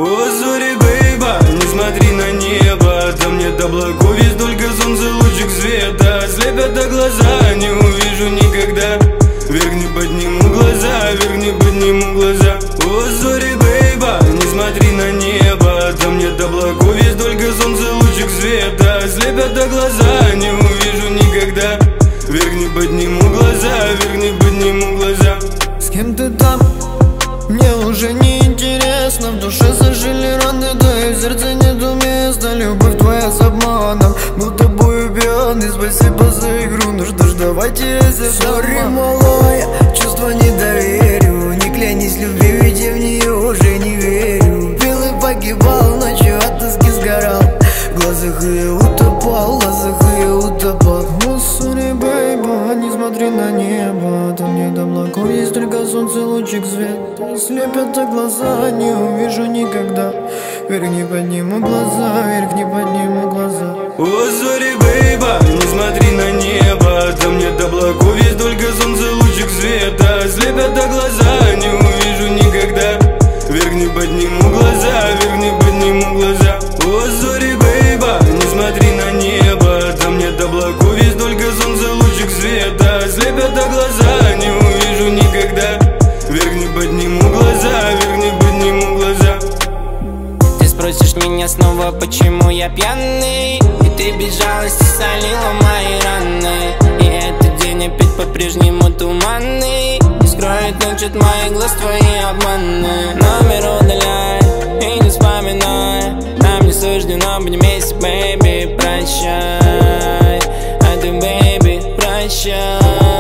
О, зори, бейба, не смотри на небо, там нет облаков, есть только солнце, лучик света. Слепят глаза, не увижу никогда. Вверх не подниму глаза, вверх не подниму глаза. О, зори, бейба, не смотри на небо, там нет облаков, есть только солнце, лучик света. Слепят глаза, не увижу никогда. Вверх не подниму глаза, вверх не подниму глаза. С кем ты там? Мне уже не интересно. В душе зажили раны, да и в сердце нету места. Любовь твоя с обманом, был тобой пьяный. Спасибо за игру, ну что ж, давайте сори, малая, чувства не доверю. Не клянись любви, ведь я в нее уже не верю. Пил и погибал, ночью от тоски сгорал. В глазах я утопал, в глазах я утопал. О, сори, бейба, не смотри на небо, там нет облаков, есть только солнце, лучик света. Слепят глаза, не увижу никогда. Вверх не подниму глаза, вверх не подниму глаза. О, зори, бейба, не смотри на небо, там нет облаков, есть только солнце, лучик света. Слепят глаза, не увижу никогда. Вверх не подниму глаза, вверх не подниму глаза. О, зори, бейба, не смотри на небо, там нет облаков, есть только солнце, лучик света. Слепят глаза, не увижу никогда. Вверх не подниму глаза, вверх не подниму глаза. Ты спросишь меня снова, почему я пьяный, и ты без жалости солила мои раны. И этот день опять по-прежнему туманный, не скроет ночь от моих глаз твои обманы. Номер удаляй и не вспоминай, нам не суждено быть вместе, бэйби, прощай. А ты, бэйби, прощай.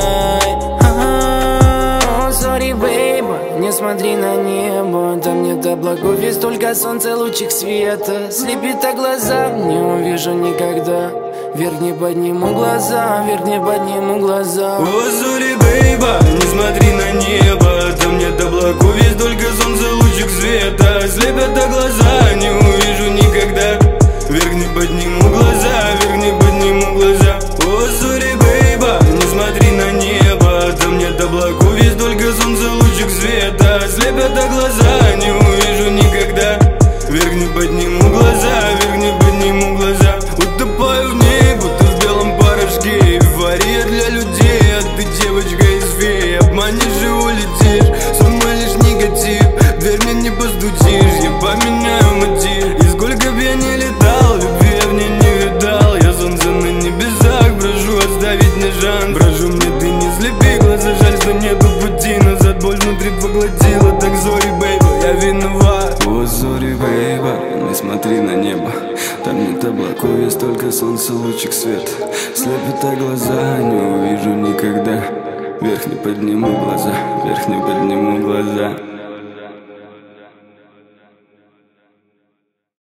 Сори, бейба, не смотри на небо, там нет облаков, есть только солнце, лучик света. Слепит глаза, не увижу никогда. Вверх не подниму глаза, вверх не подниму глаза. О, зори, бейба, не смотри на небо, там нет облаков, есть только солнце, лучик света. Слепят глаза, не увижу никогда. Вверх не подниму глаза, вверх не подниму глаза. О, зори, бейба, не смотри на небо, там нет облаков, есть только солнце, лучик света. Слепят глаза, не увижу никогда. Вверх не подниму глаза, вверх не подниму глаза. Утопаю в ней, будто в белом порошке. Эйфория для людей, а ты девочка из феи. Обманешь и улетишь, сон мой лишь негатив. Дверь мне не постучишь, я поменяю мотив. И сколько б я не летал, любви я в ней не видал. Я солнце на небесах, брожу, оставить не шанс. Брожу, мне ты не слепи глаза, жаль, что нету пути назад. Боль внутри поглотила, так зори, бейба, я виноват. О, зори, бейба, не смотри на небо, там нет облаков, есть только солнце, лучик света. Слепят глаза, не увижу никогда. Вверх не подниму глаза, вверх не подниму глаза.